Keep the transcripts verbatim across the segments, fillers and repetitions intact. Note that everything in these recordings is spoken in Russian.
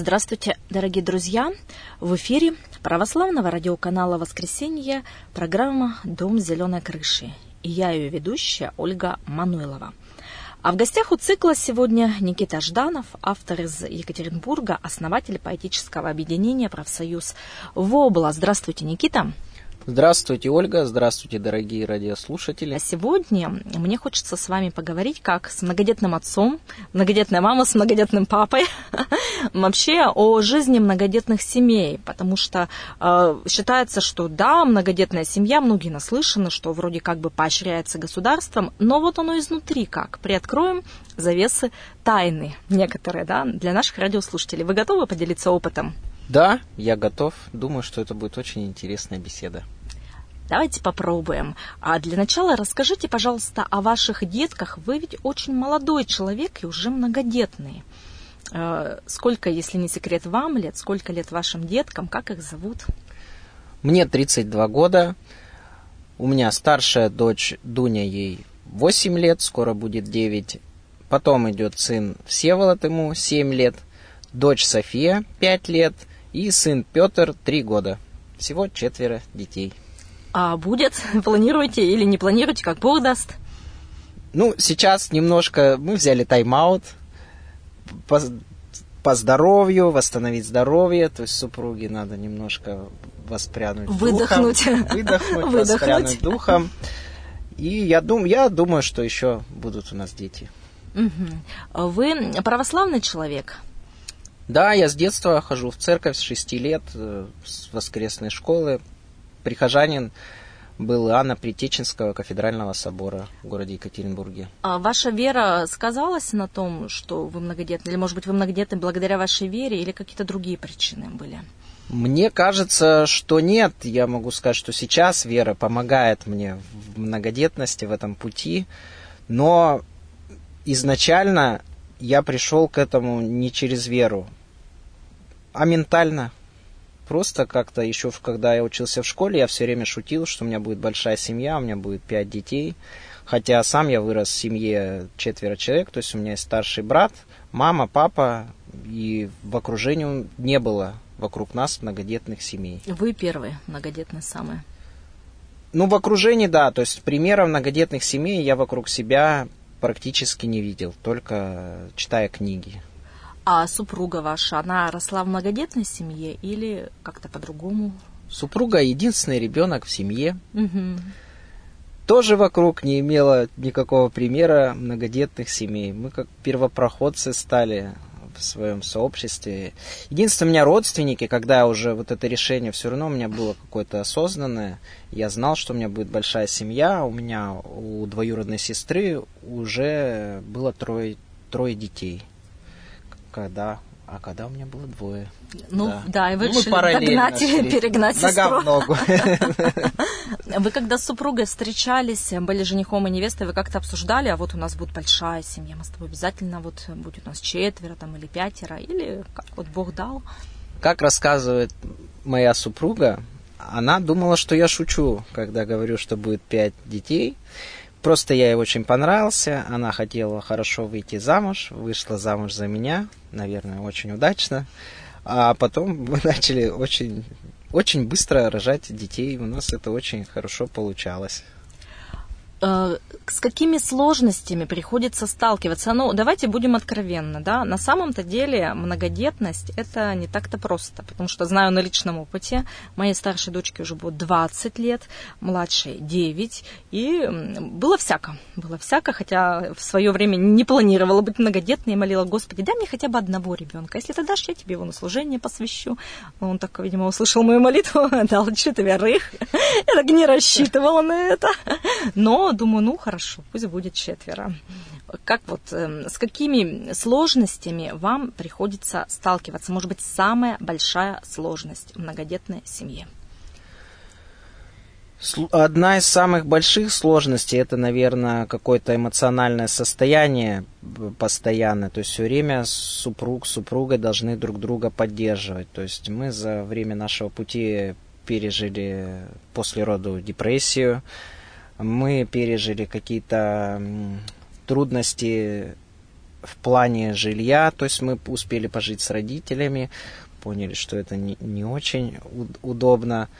Здравствуйте, дорогие друзья! В эфире православного радиоканала «Воскресенье» программа «Дом зеленой крыши». И я ее ведущая Ольга Мануйлова. А в гостях у цикла сегодня Никита Жданов, автор из Екатеринбурга, основатель поэтического объединения «Профсоюз Вобла». Здравствуйте, Никита! Здравствуйте, Ольга. Здравствуйте, дорогие радиослушатели. А сегодня мне хочется с вами поговорить как с многодетным отцом, многодетная мама с многодетным папой, вообще о жизни многодетных семей, потому что э, считается, что да, многодетная семья, многие наслышаны, что вроде как бы поощряется государством, но вот оно изнутри как. Приоткроем завесы тайны некоторые, да, для наших радиослушателей. Вы готовы поделиться опытом? Да, я готов. Думаю, что это будет очень интересная беседа. Давайте попробуем. А для начала расскажите, пожалуйста, о ваших детках. Вы ведь очень молодой человек и уже многодетный. Сколько, если не секрет, вам лет? Сколько лет вашим деткам? Как их зовут? Мне тридцать два года. У меня старшая дочь Дуня, ей восемь лет, скоро будет девять. Потом идет сын Всеволод, ему семь лет. Дочь София, пять лет. И сын Петр, три года. Всего четверо детей. А будет? Планируете или не планируете, как Бог даст? Ну, сейчас немножко мы взяли тайм-аут по, по здоровью, восстановить здоровье. То есть супруге надо немножко воспрянуть Выдохнуть. духом. Выдохнуть. Выдохнуть, воспрянуть духом. И я, дум, я думаю, что еще будут у нас дети. Угу. Вы православный человек? Да, я с детства хожу в церковь с шести лет, с воскресной школы. Прихожанин был Иоанна Предтеченского кафедрального собора в городе Екатеринбурге. А ваша вера сказалась на том, что вы многодетны? Или, может быть, вы многодетны благодаря вашей вере, или какие-то другие причины были? Мне кажется, что нет. Я могу сказать, что сейчас вера помогает мне в многодетности, в этом пути. Но изначально я пришел к этому не через веру, а ментально. Просто как-то еще, когда я учился в школе, я все время шутил, что у меня будет большая семья, у меня будет пять детей. Хотя сам я вырос в семье четверо человек, то есть у меня есть старший брат, мама, папа, и в окружении не было вокруг нас многодетных семей. Вы первый многодетный самый? Ну, в окружении, да, то есть примеров многодетных семей я вокруг себя практически не видел, только читая книги. А супруга ваша, она росла в многодетной семье или как-то по-другому? Супруга единственный ребенок в семье. Угу. Тоже вокруг не имела никакого примера многодетных семей. Мы как первопроходцы стали в своем сообществе. Единственное, у меня родственники, когда уже вот это решение все равно у меня было какое-то осознанное, я знал, что у меня будет большая семья, у меня у двоюродной сестры уже было трое, трое детей. Когда, а когда у меня было двое. Ну да, да и вы ну, решили догнать и перегнать сестру. Нога в ногу. Вы когда с супругой встречались, были женихом и невестой, вы как-то обсуждали, а вот у нас будет большая семья, мы с тобой обязательно вот будет у нас четверо там, или пятеро, или как вот Бог дал? Как рассказывает моя супруга, она думала, что я шучу, когда говорю, что будет пять детей. Просто я ей очень понравился, она хотела хорошо выйти замуж, вышла замуж за меня, наверное, очень удачно. А потом мы начали очень, очень быстро рожать детей, у нас это очень хорошо получалось. С какими сложностями приходится сталкиваться? Ну, давайте будем откровенны, да. На самом-то деле многодетность это не так-то просто, потому что знаю на личном опыте, моей старшей дочке уже будет двадцать лет, младшей девять, и было всяко, было всяко, хотя в свое время не планировала быть многодетной и молила: Господи, дай мне хотя бы одного ребенка, если ты дашь, я тебе его на служение посвящу. Он так, видимо, услышал мою молитву, дал четверых, я так не рассчитывала на это, но думаю, ну хорошо, пусть будет четверо. Как вот, э, с какими сложностями вам приходится сталкиваться? Может быть, самая большая сложность в многодетной семье? Одна из самых больших сложностей — это, наверное, какое-то эмоциональное состояние постоянное. То есть все время супруг с супругой должны друг друга поддерживать. То есть мы за время нашего пути пережили после роду депрессию, мы пережили какие-то трудности в плане жилья, то есть мы успели пожить с родителями, поняли, что это не, не очень удобно.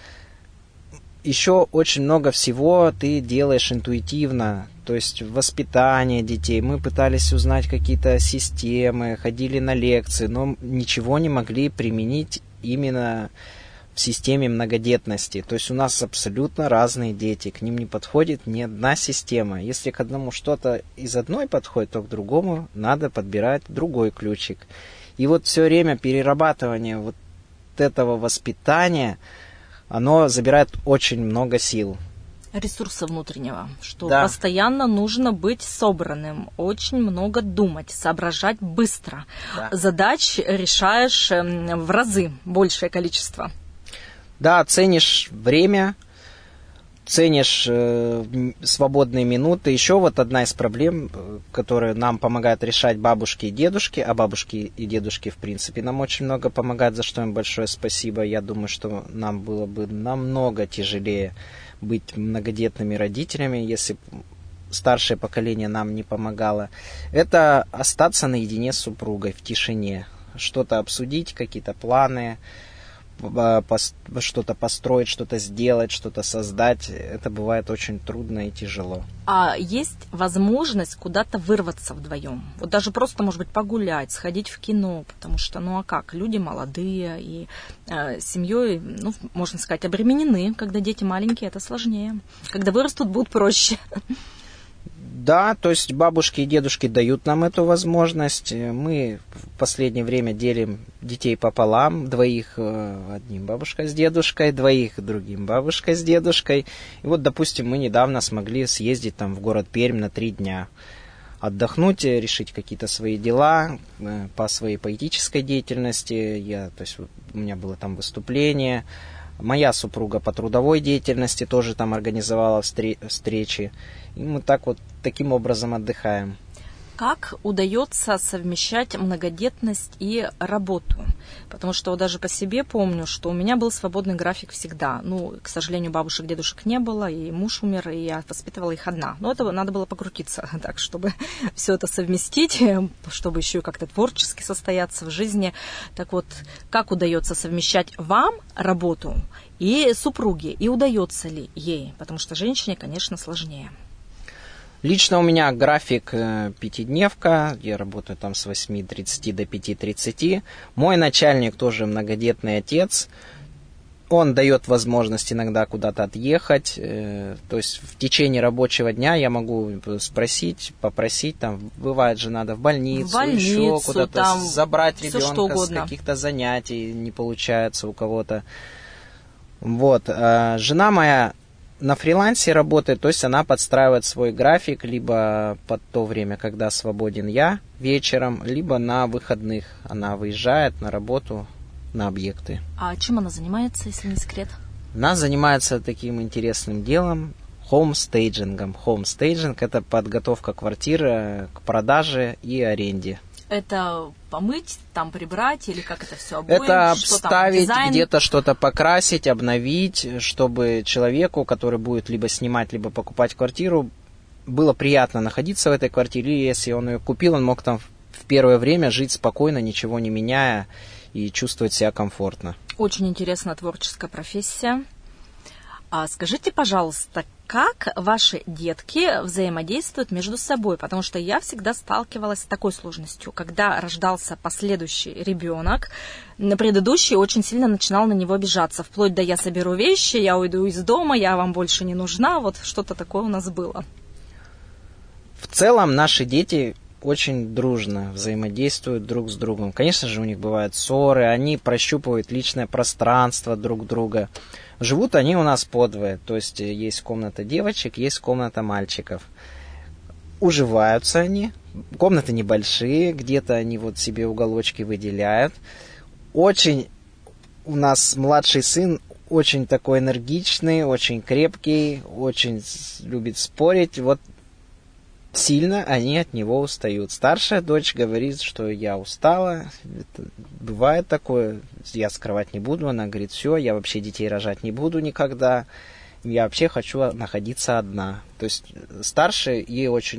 Еще очень много всего ты делаешь интуитивно, то есть воспитание детей. Мы пытались узнать какие-то системы, ходили на лекции, но ничего не могли применить именно в системе многодетности. То есть у нас абсолютно разные дети, к ним не подходит ни одна система. Если к одному что-то из одной подходит, то к другому надо подбирать другой ключик. И вот все время перерабатывание вот этого воспитания, оно забирает очень много сил. Ресурса внутреннего, что да. Постоянно нужно быть собранным, очень много думать, соображать быстро. Да. Задач решаешь в разы большее количество. Да, ценишь время, ценишь э, свободные минуты. Еще вот одна из проблем, которая нам помогает решать бабушки и дедушки, а бабушки и дедушки, в принципе, нам очень много помогают, за что им большое спасибо. Я думаю, что нам было бы намного тяжелее быть многодетными родителями, если бы старшее поколение нам не помогало. Это остаться наедине с супругой в тишине, что-то обсудить, какие-то планы, что-то построить, что-то сделать, что-то создать. Это бывает очень трудно и тяжело. А есть возможность куда-то вырваться вдвоем? Вот даже просто, может быть, погулять, сходить в кино, потому что, ну а как, люди молодые и э, семьей, ну, можно сказать, обременены. Когда дети маленькие, это сложнее. Когда вырастут, будут проще. Да, то есть бабушки и дедушки дают нам эту возможность. Мы в последнее время делим детей пополам. Двоих одним бабушка с дедушкой, двоих другим бабушка с дедушкой. И вот, допустим, мы недавно смогли съездить там в город Пермь на три дня. Отдохнуть, решить какие-то свои дела по своей поэтической деятельности. Я, то есть у меня было там выступление. Моя супруга по трудовой деятельности тоже там организовала встречи. И мы так вот таким образом отдыхаем. Как удается совмещать многодетность и работу? Потому что вот даже по себе помню, что у меня был свободный график всегда. Ну, к сожалению, бабушек, дедушек не было, и муж умер, и я воспитывала их одна. Но это надо было покрутиться так, чтобы все это совместить, чтобы еще и как-то творчески состояться в жизни. Так вот, как удается совмещать вам работу и супруге? И удается ли ей? Потому что женщине, конечно, сложнее. Лично у меня график э, пятидневка, я работаю там с восьми тридцати до пяти тридцати. Мой начальник тоже многодетный отец, он дает возможность иногда куда-то отъехать, э, то есть в течение рабочего дня я могу спросить, попросить, там бывает же надо в больницу, в больницу еще куда-то там забрать ребенка с каких-то занятий, не получается у кого-то. Вот, э, жена моя на фрилансе работает, то есть она подстраивает свой график либо под то время, когда свободен я вечером, либо на выходных. Она выезжает на работу, на объекты. А чем она занимается, если не секрет? Она занимается таким интересным делом, хоумстейджингом. Хоумстейджинг – это подготовка квартиры к продаже и аренде. Это помыть, там прибрать или как это все обоим? Это обставить, где-то что-то покрасить, обновить, чтобы человеку, который будет либо снимать, либо покупать квартиру, было приятно находиться в этой квартире. И если он ее купил, он мог там в первое время жить спокойно, ничего не меняя и чувствовать себя комфортно. Очень интересная творческая профессия. А скажите, пожалуйста, как ваши детки взаимодействуют между собой? Потому что я всегда сталкивалась с такой сложностью. Когда рождался последующий ребенок, предыдущий очень сильно начинал на него обижаться. Вплоть до «я соберу вещи, я уйду из дома, я вам больше не нужна». Вот что-то такое у нас было. В целом наши дети очень дружно взаимодействуют друг с другом. Конечно же, у них бывают ссоры, они прощупывают личное пространство друг друга. Живут они у нас подвое, то есть есть комната девочек, есть комната мальчиков. Уживаются они, комнаты небольшие, где-то они вот себе уголочки выделяют. Очень у нас младший сын очень такой энергичный, очень крепкий, очень любит спорить. Вот сильно они от него устают. Старшая дочь говорит, что я устала. Это бывает такое. Я скрывать не буду. Она говорит, все, я вообще детей рожать не буду никогда. Я вообще хочу находиться одна. То есть старшая, ей очень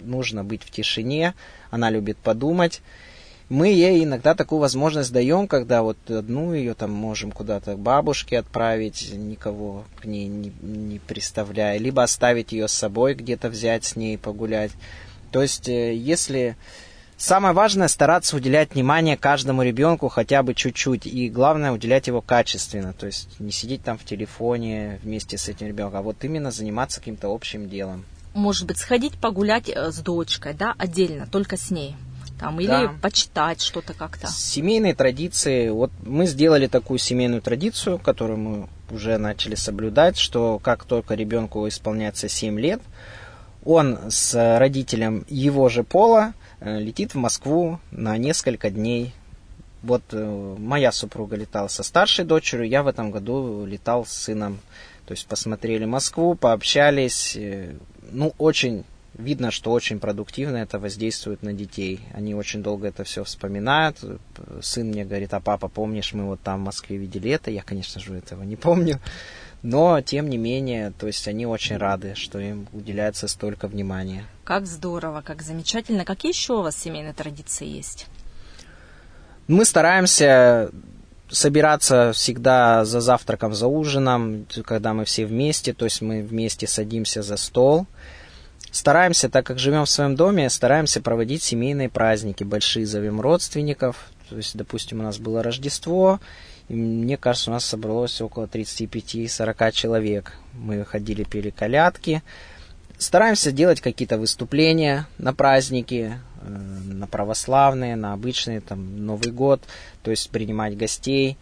нужно быть в тишине, она любит подумать. Мы ей иногда такую возможность даем, когда вот одну ее там можем куда-то к бабушке отправить, никого к ней не, не приставляя, либо оставить ее с собой, где-то взять с ней погулять. То есть, если... Самое важное — стараться уделять внимание каждому ребенку хотя бы чуть-чуть. И главное — уделять его качественно. То есть не сидеть там в телефоне вместе с этим ребенком, а вот именно заниматься каким-то общим делом. Может быть, сходить погулять с дочкой, да, отдельно, только с ней. Там, или да. почитать что-то как-то. Семейные традиции. Вот мы сделали такую семейную традицию, которую мы уже начали соблюдать, что как только ребенку исполняется семь лет, он с родителем его же пола летит в Москву на несколько дней. Вот моя супруга летала со старшей дочерью, я в этом году летал с сыном. То есть посмотрели Москву, пообщались. Ну, очень видно, что очень продуктивно это воздействует на детей. Они очень долго это все вспоминают. Сын мне говорит: а папа, помнишь, мы вот там в Москве видели это? Я, конечно же, этого не помню. Но, тем не менее, то есть они очень рады, что им уделяется столько внимания. Как здорово, как замечательно. Какие еще у вас семейные традиции есть? Мы стараемся собираться всегда за завтраком, за ужином, когда мы все вместе, то есть мы вместе садимся за стол. Стараемся, так как живем в своем доме, стараемся проводить семейные праздники, большие, зовем родственников. То есть, допустим, у нас было Рождество, и мне кажется, у нас собралось около тридцать пять - сорок человек. Мы ходили, пели колядки. Стараемся делать какие-то выступления на праздники, на православные, на обычные, там, Новый год, то есть принимать гостей.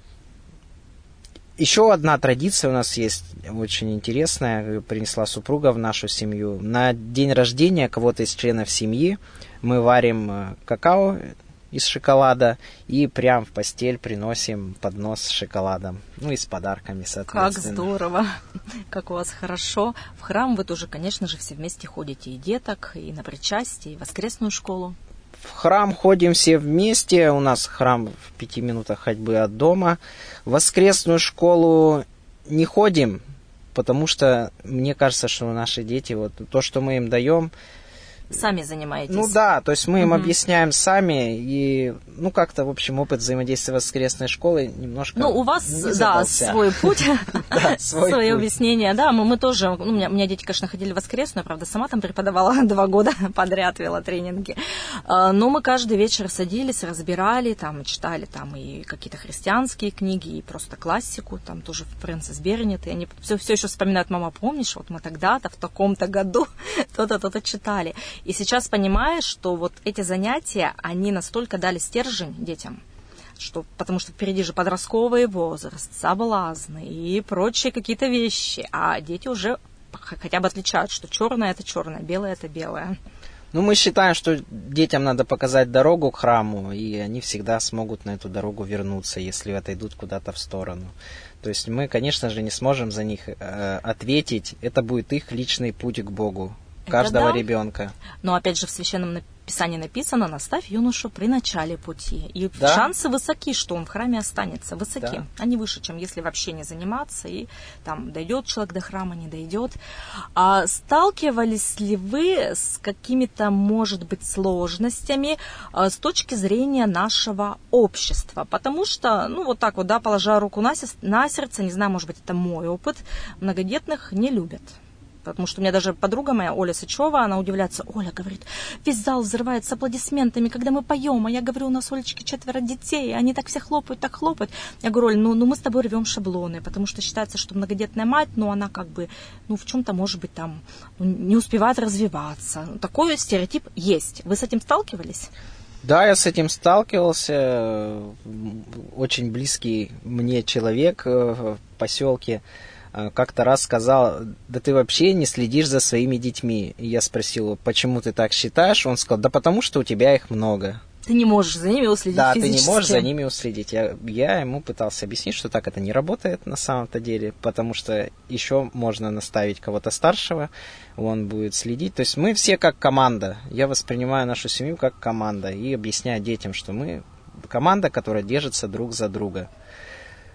Еще одна традиция у нас есть, очень интересная, принесла супруга в нашу семью. На день рождения кого-то из членов семьи мы варим какао из шоколада и прям в постель приносим поднос с шоколадом. Ну и с подарками, соответственно. Как здорово, как у вас хорошо. В храм вы тоже, конечно же, все вместе ходите, и деток, и на причастие, и в воскресную школу. В храм ходим все вместе, у нас храм в пяти минутах ходьбы от дома. В воскресную школу не ходим, потому что мне кажется, что наши дети, вот то, что мы им даем... Сами занимаетесь. Ну да, то есть мы им угу. объясняем сами, и, ну, как-то, в общем, опыт взаимодействия воскресной школы немножко Ну, у вас, да, свой путь, свое объяснение, да, мы тоже, у меня дети, конечно, ходили в воскресную, правда, сама там преподавала два года подряд, вела тренинги, но мы каждый вечер садились, разбирали, там, читали там и какие-то христианские книги, и просто классику, там тоже Фрэнсис Бернет, и они все, все еще вспоминают: мама, помнишь, вот мы тогда-то, в таком-то году то-то, то-то читали. И сейчас понимаешь, что вот эти занятия, они настолько дали стержень детям, что, потому что впереди же подростковый возраст, соблазны и прочие какие-то вещи, а дети уже хотя бы отличают, что черное это черное, белое это белое. Ну, мы считаем, что детям надо показать дорогу к храму, и они всегда смогут на эту дорогу вернуться, если отойдут куда-то в сторону. То есть мы, конечно же, не сможем за них э, ответить, это будет их личный путь к Богу. Каждого да. ребенка. Но опять же в Священном Писании написано: наставь юношу при начале пути. И да. шансы высоки, что он в храме останется, высоки. Да. Они выше, чем если вообще не заниматься, и там дойдет человек до храма, не дойдет. А сталкивались ли вы с какими-то, может быть, сложностями а, с точки зрения нашего общества? Потому что, ну вот так вот, да, положа руку на, на сердце, не знаю, может быть, это мой опыт, многодетных не любят. Потому что у меня даже подруга моя, Оля Сычева, она удивляется: Оля, говорит, весь зал взрывается аплодисментами, когда мы поем. А я говорю: у нас, Олечки, четверо детей, они так все хлопают, так хлопают. Я говорю: Оль, ну, ну мы с тобой рвем шаблоны, потому что считается, что многодетная мать, ну она как бы, ну в чем-то, может быть, там не успевает развиваться. Такой стереотип есть. Вы с этим сталкивались? Да, я с этим сталкивался. Очень близкий мне человек в поселке как-то раз сказал: да ты вообще не следишь за своими детьми. И я спросил: почему ты так считаешь? Он сказал: да потому что у тебя их много. Ты не можешь за ними уследить да, физически. Да, ты не можешь за ними уследить. Я, я ему пытался объяснить, что так это не работает на самом-то деле, потому что еще можно наставить кого-то старшего, он будет следить. То есть мы все как команда. Я воспринимаю нашу семью как команда и объясняю детям, что мы команда, которая держится друг за друга.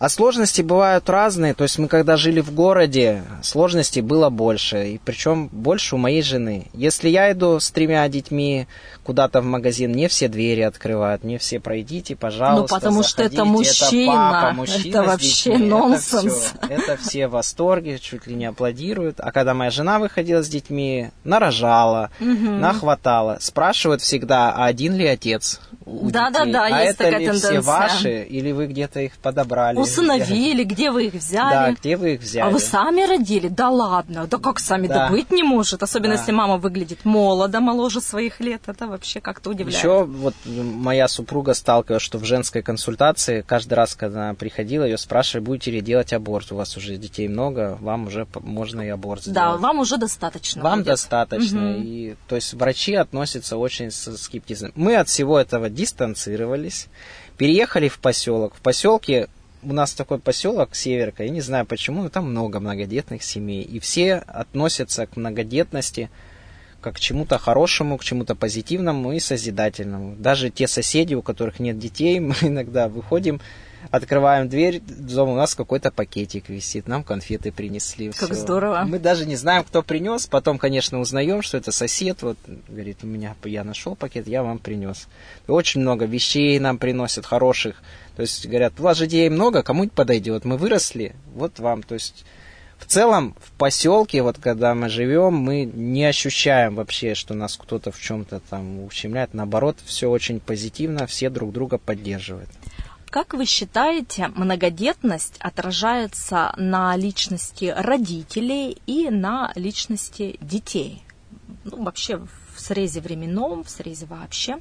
А сложности бывают разные. То есть мы когда жили в городе, сложностей было больше. И причем больше у моей жены. Если я иду с тремя детьми куда-то в магазин, мне все двери открывают, мне все пройдите, пожалуйста, ну, потому заходите. что это мужчина, это, папа, мужчина это вообще детьми. нонсенс. Это все, это все в восторге, чуть ли не аплодируют. А когда моя жена выходила с детьми, нарожала, угу. нахватала. Спрашивают всегда, а один ли отец у Да-да-да, детей? А есть это такая ли тенденция. все ваши, или вы где-то их подобрали? Усыновили, где вы их взяли? Да, где вы их взяли? А вы сами родили? Да ладно, да как сами, да, да быть не может. Особенно, да. если мама выглядит молодо, моложе своих лет. Это вообще как-то удивляет. Еще вот моя супруга сталкивалась, что в женской консультации каждый раз, когда она приходила, ее спрашивали, будете ли делать аборт. У вас уже детей много, вам уже можно и аборт сделать. Да, вам уже достаточно. Вам будет. достаточно. Угу. И, то есть врачи относятся очень с скептизмом. Мы от всего этого дистанцировались, переехали в поселок. В поселке у нас такой поселок, Северка, я не знаю почему, но там много многодетных семей. И все относятся к многодетности как к чему-то хорошему, к чему-то позитивному и созидательному. Даже те соседи, у которых нет детей, мы иногда выходим, открываем дверь, дома у нас какой-то пакетик висит, нам конфеты принесли. Как все. Здорово. Мы даже не знаем, кто принес, потом, конечно, узнаем, что это сосед, вот, говорит, у меня, я нашел пакет, я вам принес. И очень много вещей нам приносят хороших, то есть говорят, у вас же детей много, кому-нибудь подойдет, мы выросли, вот вам, то есть в целом в поселке, вот когда мы живем, мы не ощущаем вообще, что нас кто-то в чем-то там ущемляет, наоборот, все очень позитивно, все друг друга поддерживают. Как вы считаете, многодетность отражается на личности родителей и на личности детей? Ну, вообще в срезе временном, в срезе вообще.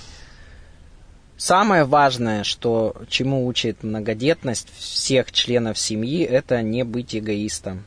Самое важное, что, чему учит многодетность всех членов семьи, это не быть эгоистом.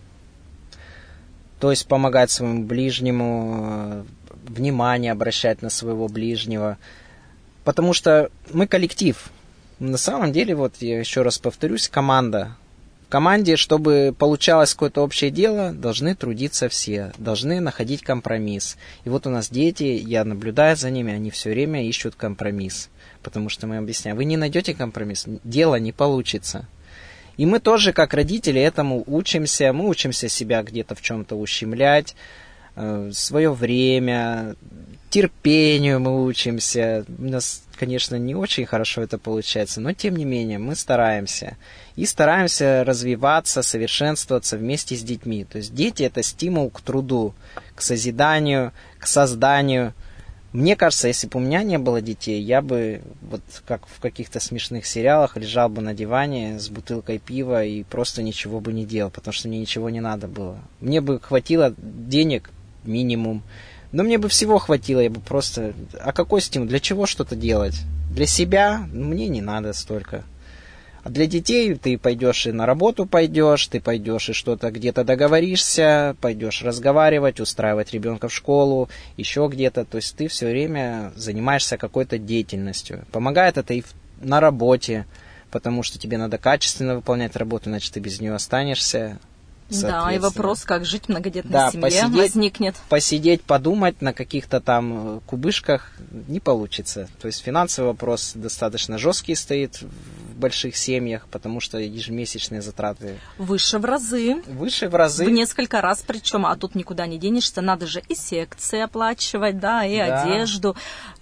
То есть помогать своему ближнему, внимание обращать на своего ближнего. Потому что мы коллектив. На самом деле, вот я еще раз повторюсь, команда. В команде, чтобы получалось какое-то общее дело, должны трудиться все, должны находить компромисс. И вот у нас дети, я наблюдаю за ними, они все время ищут компромисс. Потому что мы объясняем, вы не найдете компромисс, дело не получится. И мы тоже, как родители, этому учимся. Мы учимся себя где-то в чем-то ущемлять, э, свое время, терпению мы учимся. У нас, конечно, не очень хорошо это получается, но тем не менее мы стараемся. И стараемся развиваться, совершенствоваться вместе с детьми. То есть дети – это стимул к труду, к созиданию, к созданию. Мне кажется, если бы у меня не было детей, я бы, вот как в каких-то смешных сериалах, лежал бы на диване с бутылкой пива и просто ничего бы не делал, потому что мне ничего не надо было. Мне бы хватило денег минимум, но мне бы всего хватило, я бы просто... А какой стимул? Для чего что-то делать? Для себя? Мне не надо столько. А для детей ты пойдешь и на работу пойдешь, ты пойдешь и что-то где-то договоришься, пойдешь разговаривать, устраивать ребенка в школу, еще где-то. То есть ты все время занимаешься какой-то деятельностью. Помогает это и на работе, потому что тебе надо качественно выполнять работу, иначе ты без нее останешься. Да, и вопрос, как жить в многодетной да, семье, посидеть, возникнет. Посидеть, подумать на каких-то там кубышках не получится. То есть финансовый вопрос достаточно жесткий стоит в больших семьях, потому что ежемесячные затраты... Выше в разы. Выше в разы. В несколько раз причем, а тут никуда не денешься, надо же и секции оплачивать, да, и да. одежду,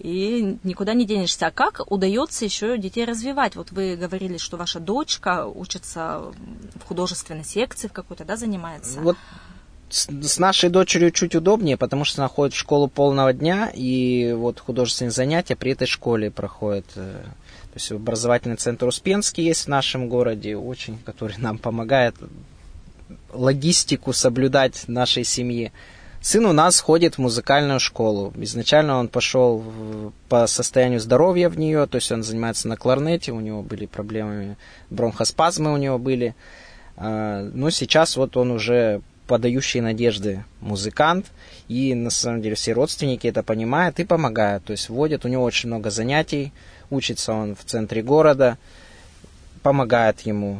и никуда не денешься. А как удается еще детей развивать? Вот вы говорили, что ваша дочка учится в художественной секции в какой-то, да, занимается? Вот с, с нашей дочерью чуть удобнее, потому что она ходит в школу полного дня, и вот художественные занятия при этой школе проходят. То есть образовательный центр Успенский есть в нашем городе, очень, который нам помогает логистику соблюдать нашей семьи. Сын у нас ходит в музыкальную школу. Изначально он пошел в, по состоянию здоровья в нее, то есть он занимается на кларнете, у него были проблемы, бронхоспазмы у него были. Но сейчас вот он уже подающий надежды музыкант, и на самом деле все родственники это понимают и помогают, то есть вводят, у него очень много занятий, учится он в центре города, помогает ему.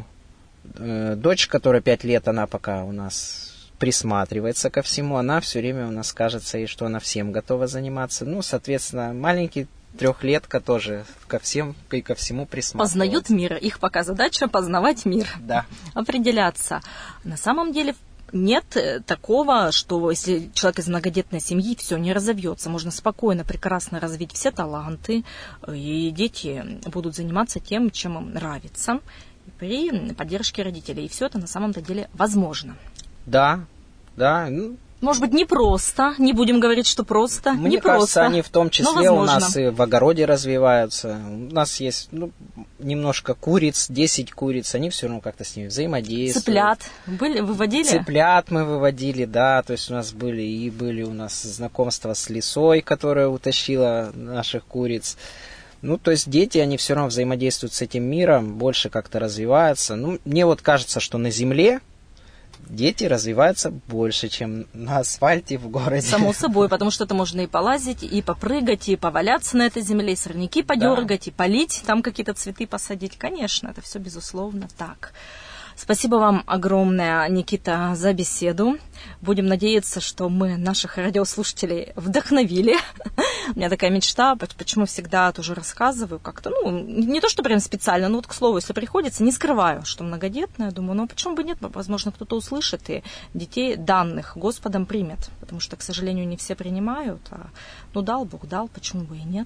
Дочь, которая пять лет, она пока у нас присматривается ко всему, она все время у нас кажется, и что она всем готова заниматься. Ну, соответственно, маленький трехлетка тоже ко всем и ко всему присматривается. Познают мир. Их пока задача познавать мир. Да. Определяться. На самом деле нет такого, что если человек из многодетной семьи, все не разовьется. Можно спокойно, прекрасно развить все таланты, и дети будут заниматься тем, чем им нравится, при поддержке родителей. И все это на самом-то деле возможно. Да, да. Может быть, не просто, не будем говорить, что просто, Мне не кажется, просто, они в том числе у нас и в огороде развиваются. У нас есть ну, немножко куриц, десять куриц, они все равно как-то с ними взаимодействуют. Цыплят были, выводили? Цыплят мы выводили, да, то есть у нас были и были у нас знакомства с лисой, которая утащила наших куриц. Ну, то есть дети, они все равно взаимодействуют с этим миром, больше как-то развиваются. Ну, мне вот кажется, что на Земле дети развиваются больше, чем на асфальте в городе. Само собой, потому что это можно и полазить, и попрыгать, и поваляться на этой земле, и сорняки подергать, да. И полить, там какие-то цветы посадить. Конечно, это все безусловно так. Спасибо вам огромное, Никита, за беседу. Будем надеяться, что мы наших радиослушателей вдохновили. У меня такая мечта, почему всегда тоже рассказываю как-то, ну, не то, что прям специально, но вот, к слову, если приходится, не скрываю, что многодетная, думаю, ну, почему бы нет, возможно, кто-то услышит и детей данных Господом примет, потому что, к сожалению, не все принимают, а, ну, дал Бог, дал, почему бы и нет.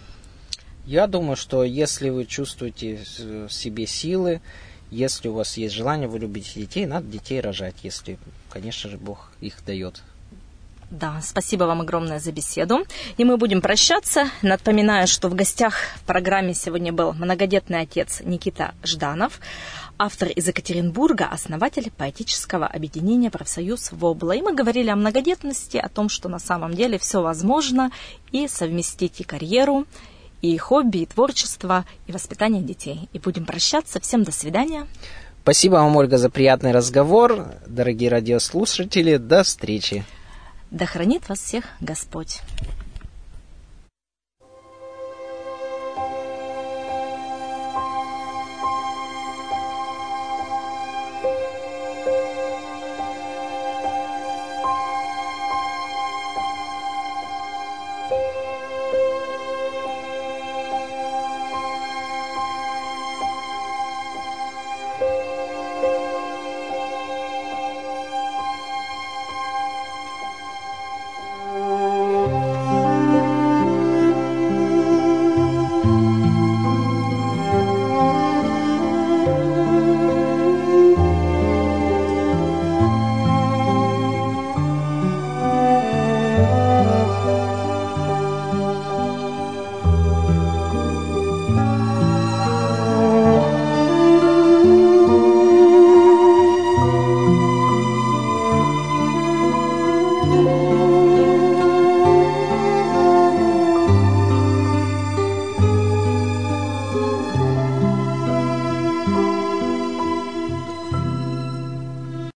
Я думаю, что если вы чувствуете в себе силы, если у вас есть желание, вы любите детей, надо детей рожать, если, конечно же, Бог их дает. Да, спасибо вам огромное за беседу. И мы будем прощаться. Напоминаю, что в гостях в программе сегодня был многодетный отец Никита Жданов, автор из Екатеринбурга, основатель поэтического объединения «Профсоюз Вобла». И мы говорили о многодетности, о том, что на самом деле все возможно, и совместить и карьеру, и хобби, и творчество, и воспитание детей. И будем прощаться. Всем до свидания. Спасибо вам, Ольга, за приятный разговор. Дорогие радиослушатели, до встречи. Да хранит вас всех Господь. Thank you.